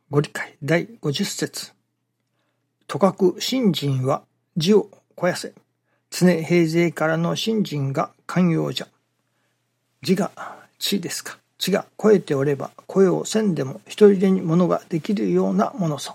ご理解第50節。とかく信心は地を肥やせ。常平勢からの信心が寛容じゃ。地が地ですか。地が肥えておれば肥えをせんでも一人でに物ができるようなものぞ。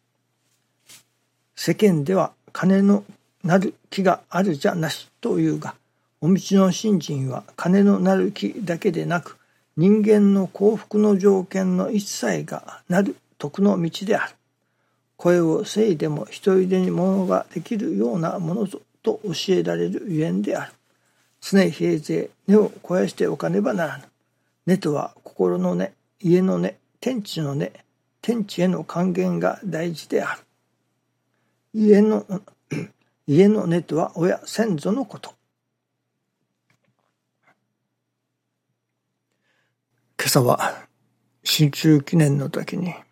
世間では金のなる木があるじゃなしというが、お道の信心は金のなる木だけでなく、人間の幸福の条件の一切がなる徳の道である。声をせいでも一人でに物ができるようなものぞと教えられるゆえんである。常平勢、根を肥やしておかねばならぬ。根とは心の根、家の根、天地の根、天地への還元が大事である。家の根とは親先祖のこと。今朝は新中記念の時に、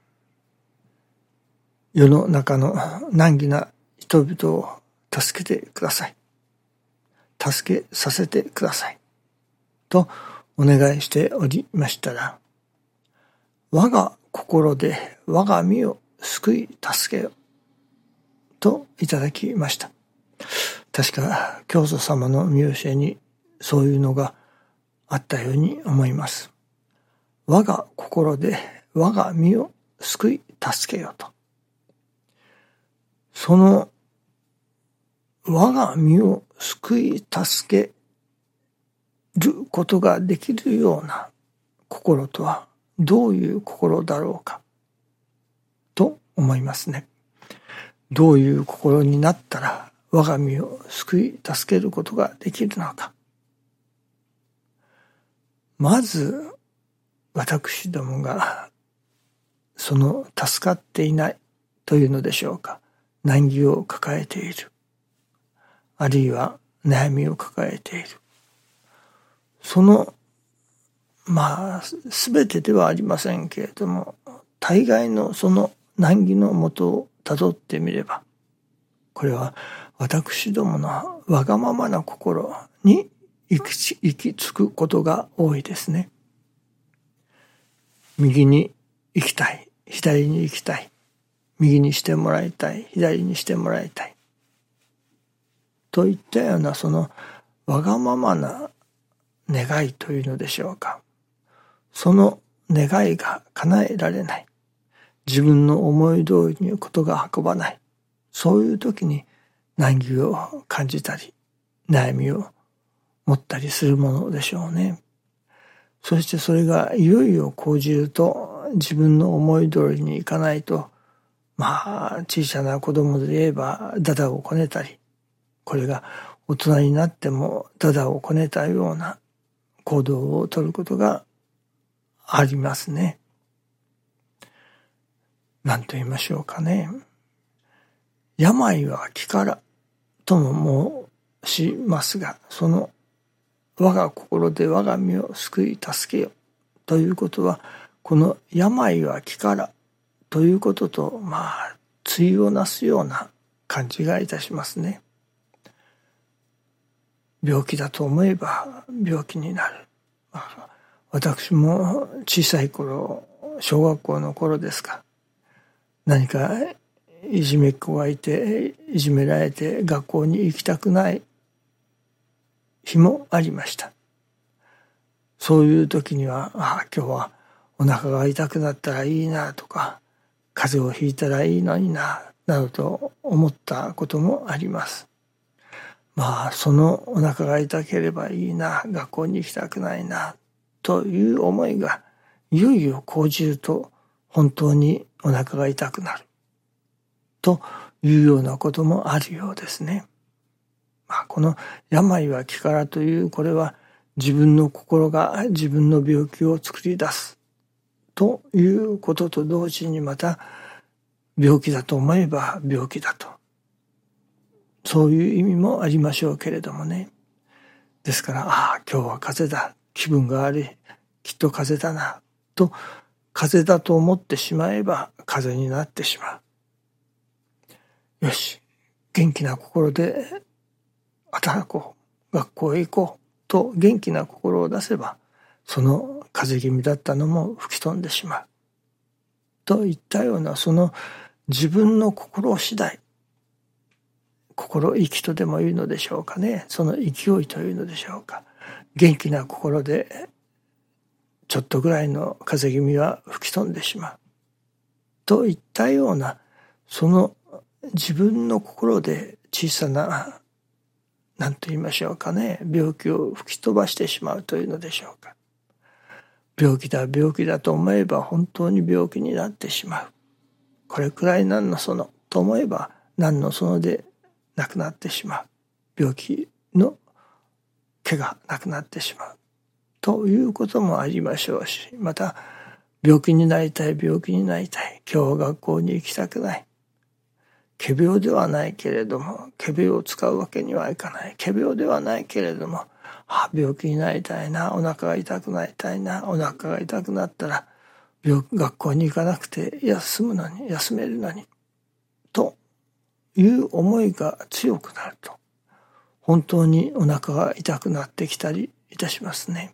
世の中の難儀な人々を助けてください。助けさせてください。とお願いしておりましたら、我が心で我が身を救い助けよといただきました。確か教祖様の御教えにそういうのがあったように思います。我が心で我が身を救い助けよと。その我が身を救い助けることができるような心とはどういう心だろうかと思いますね。どういう心になったら我が身を救い助けることができるのか。まず私どもがその助かっていないというのでしょうか。難儀を抱えている。あるいは悩みを抱えている。その全てではありませんけれども、大概のその難儀のもとをたどってみれば、これは私どものわがままな心に行き着くことが多いですね。右に行きたい、左に行きたい、右にしてもらいたい、左にしてもらいたいといったようなそのわがままな願いというのでしょうか。その願いが叶えられない。自分の思い通りにことが運ばない。そういう時に難儀を感じたり、悩みを持ったりするものでしょうね。そしてそれがいよいよ講じると自分の思い通りにいかないと、小さな子供で言えばダダをこねたり、これが大人になってもダダをこねたような行動をとることがありますね。何と言いましょうかね。病は気からとも申しますが、その我が心で我が身を救い助けよということは、この病は気からということと対をなすような感じがいたしますね。病気だと思えば病気になる。私も小さい頃、小学校の頃ですか、何かいじめっ子がいていじめられて学校に行きたくない日もありました。そういう時には今日はお腹が痛くなったらいいなとか、風邪をひいたらいいのになどと思ったこともあります。そのお腹が痛ければいいな、学校に行きたくないなという思いがいよいよ講じると本当にお腹が痛くなるというようなこともあるようですね。この病は気からという、これは自分の心が自分の病気を作り出すということと同時に、また病気だと思えば病気だと、そういう意味もありましょうけれどもね。ですから今日は風邪だ、気分が悪い、きっと風邪だなと風邪だと思ってしまえば風邪になってしまう。よし、元気な心で働こう、学校へ行こうと元気な心を出せば、その風邪気味だったのも吹き飛んでしまうといったような、その自分の心次第、心意気とでも言うのでしょうかね。その勢いというのでしょうか。元気な心でちょっとぐらいの風邪気味は吹き飛んでしまうといったような、その自分の心で小さな、何と言いましょうかね、病気を吹き飛ばしてしまうというのでしょうか。病気だと思えば本当に病気になってしまう。これくらい何のそのと思えば何のそので亡くなってしまう。病気の毛がなくなってしまうということもありましょうし、また病気になりたい、今日は学校に行きたくない、仮病ではないけれども仮病を使うわけにはいかない、仮病ではないけれども病気になりたいな、お腹が痛くなりたいな、お腹が痛くなったら学校に行かなくて休めるのにという思いが強くなると、本当にお腹が痛くなってきたりいたしますね。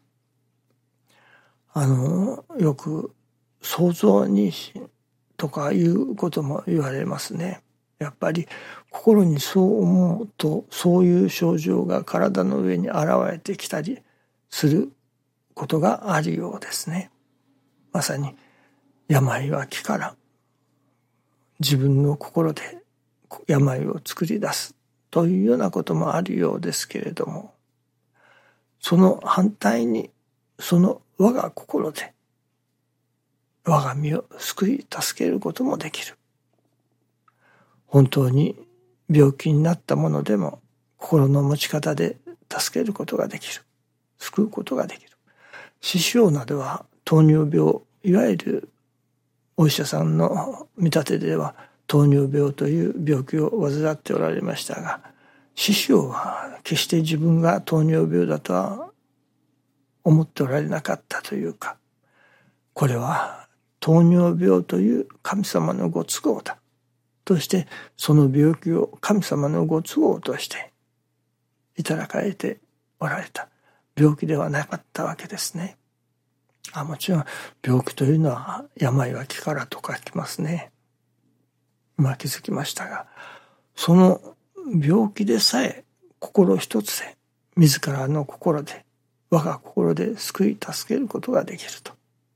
よく想像妊娠とかいうことも言われますね。やっぱり心にそう思うと、そういう症状が体の上に現れてきたりすることがあるようですね。まさに病は気から、自分の心で病を作り出すというようなこともあるようですけれども、その反対にその我が心で我が身を救い助けることもできる。本当に病気になったものでも心の持ち方で助けることができる、救うことができる。師匠などは糖尿病、いわゆるお医者さんの見立てでは糖尿病という病気を患っておられましたが、師匠は決して自分が糖尿病だとは思っておられなかったというか、これは糖尿病という神様のご都合だとして、その病気を神様のご都合としていただかれておられた病気ではなかったわけですね。もちろん病気というのは病は気からと書きますね。今気づきましたが、その病気でさえ心一つで、自らの心で、我が心で救い助けることができると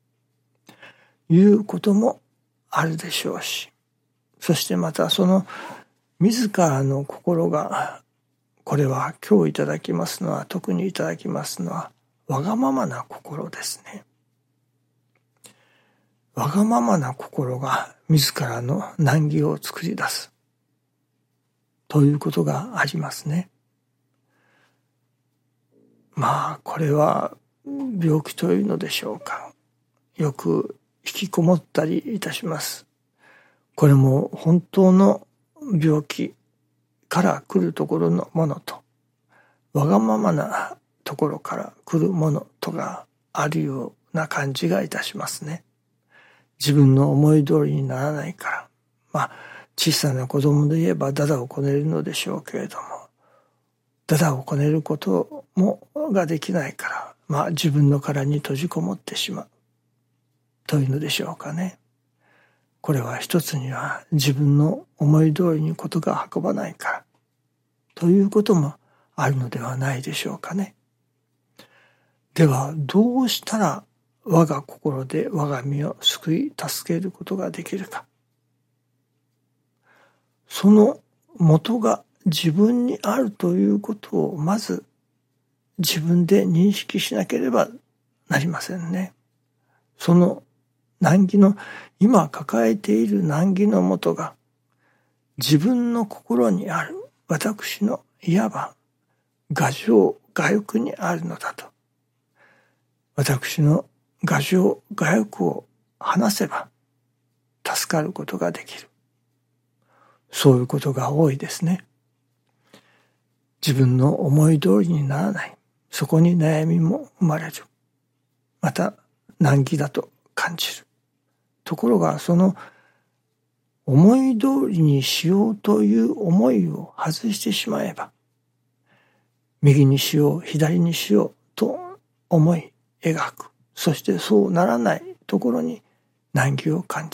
いうこともあるでしょうし、そしてまたその自らの心が、これは今日いただきますのは、特にいただきますのはわがままな心ですね。わがままな心が自らの難儀を作り出すということがありますね。これは病気というのでしょうか。よく引きこもったりいたします。これも本当の病気から来るところのものと、わがままなところから来るものとがあるような感じがいたしますね。自分の思い通りにならないから、小さな子供で言えばダダをこねるのでしょうけれども、ダダをこねることもができないから、自分の殻に閉じこもってしまうというのでしょうかね。これは一つには自分の思い通りにことが運ばないからということもあるのではないでしょうかね。ではどうしたら我が心で我が身を救い助けることができるか。その元が自分にあるということをまず自分で認識しなければなりませんね。その難儀の、今抱えている難儀の元が自分の心にある、私のいわば我情我欲にあるのだと。私の我情我欲を話せば助かることができる。そういうことが多いですね。自分の思い通りにならない。そこに悩みも生まれる。また難儀だと感じる。ところがその思い通りにしようという思いを外してしまえば、右にしよう、左にしようと思い描く。そしてそうならないところに難儀を感じる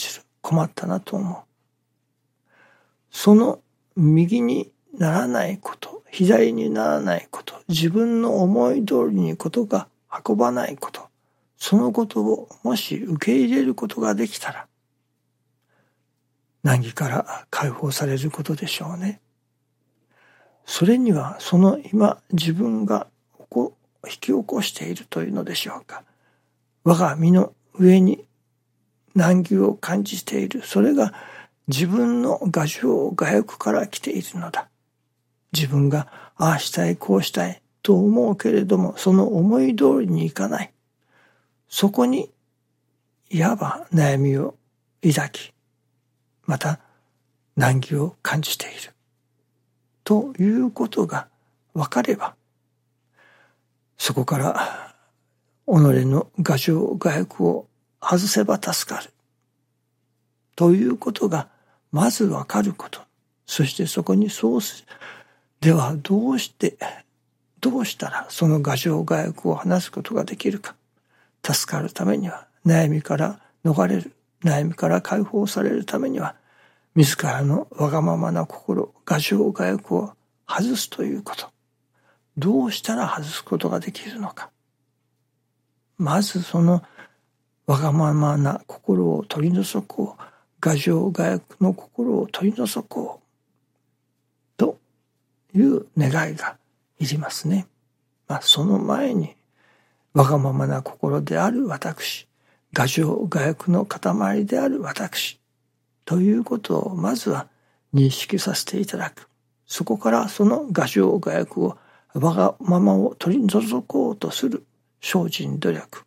困ったなと思う。その右にならないこと、左にならないこと、自分の思い通りにことが運ばないこと、そのことをもし受け入れることができたら、難儀から解放されることでしょうね。それにはその今自分が引き起こしているというのでしょうか。我が身の上に難儀を感じている。それが自分の我情我欲から来ているのだ。自分がああしたいこうしたいと思うけれども、その思い通りにいかない。そこにいわば悩みを抱き、また難儀を感じているということが分かれば、そこから己の我情我欲を外せば助かるということがまず分かること。そしてそこにそうする。ではどうしたらその我情我欲を離すことができるか。助かるためには、悩みから逃れる、悩みから解放されるためには、自らのわがままな心、我情我欲を外すということ。どうしたら外すことができるのか。まずそのわがままな心を取り除こう。我情我欲の心を取り除こう。という願いがいりますね。その前に、わがままな心である私、我情我欲の塊である私、ということをまずは認識させていただく。そこからその我情我欲をわがままを取り除こうとする精進努力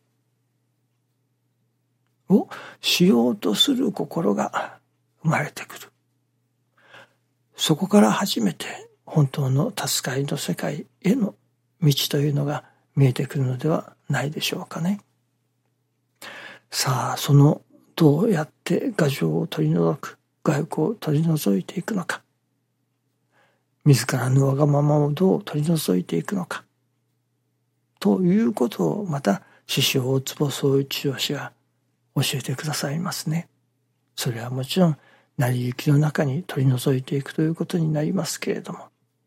をしようとする心が生まれてくる。そこから初めて本当の助かりの世界への道というのが見えてくるのではないでしょうかね。さあ、そのどうやって我情を取り除く、我欲を取り除いていくのか。自らのわがままをどう取り除いていくのか。ということをまた師匠大坪宗一郎氏が教えてくださいますね。それはもちろん成り行きの中に取り除いていくということになりますけれども、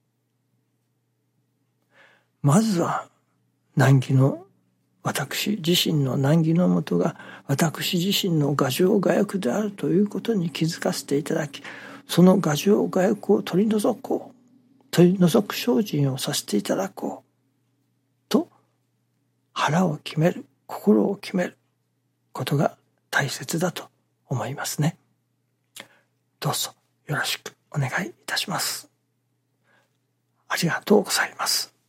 まずは難儀の私自身の難儀のもとが私自身の我情我欲であるということに気づかせていただき、その我情我欲を取り除こう、取り除く精進をさせていただこうと腹を決める、心を決めることが大切だと思いますね。どうぞよろしくお願いいたします。ありがとうございます。